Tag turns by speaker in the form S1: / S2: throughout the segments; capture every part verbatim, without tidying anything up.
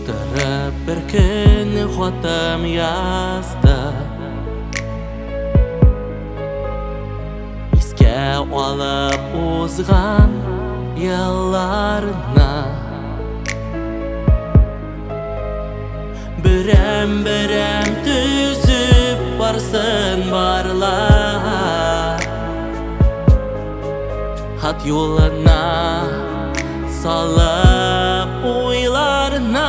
S1: Ышқырып бір күні хотым язды, еске алып озған ялларына. Бірем-бірем түзіп барсын барлар, хат yoluna салып ойларына.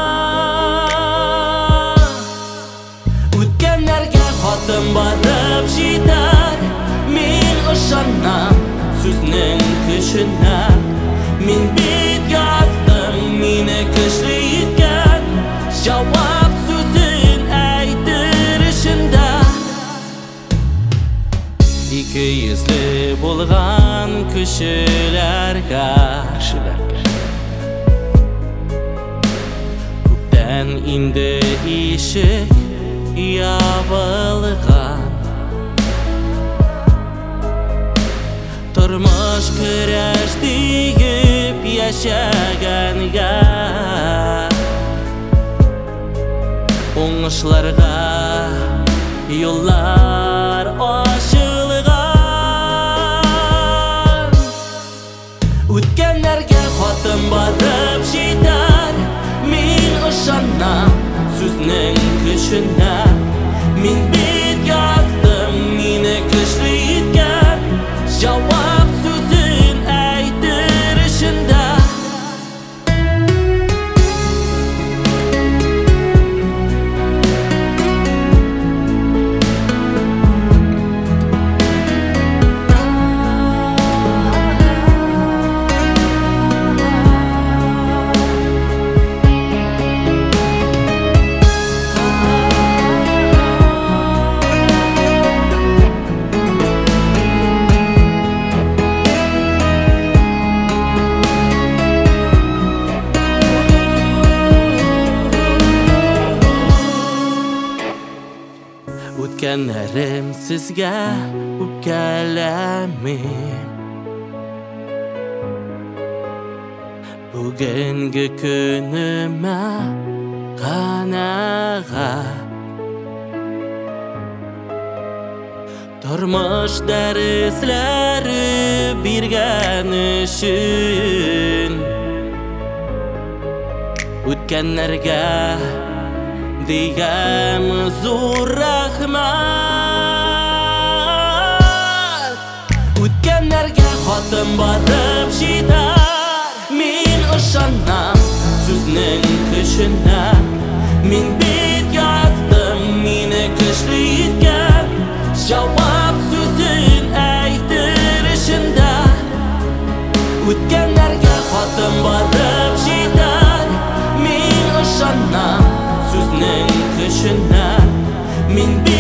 S1: Өткенлерге хатым барып жетер, мен ышанам сөзінің күшіне. Мен бет яздым, мені күшті еткен, жауап сөзін әйтір ішінде. Екі езлі болған күшілерге көптен инді ешік ябылған. Тұрмыш күреш дейіп яшәгәнге, оңышларға yollar açılgan. Өткенлерге хатым барып жетер, мен ышанам сөзінің күшіне. Мен бет яздым, мені күшті еткен, жауап сөзін әйтір ішінде. Өткенлерім сізге өпкелемейм, бүгінгі күніме қанағат. Тұрмыш дәріслері берген үшін өткенлерге diyem zor rahmat. Өткенлерге хатым барып жетер, мен ышанам сөзінің күшіне. Мен бет яздым, мені күшті еткен, жауап сөзін әйтір ішінде. Өткенлерге хатым барып жетер, мен ышанам сөзінің күшіне. Мен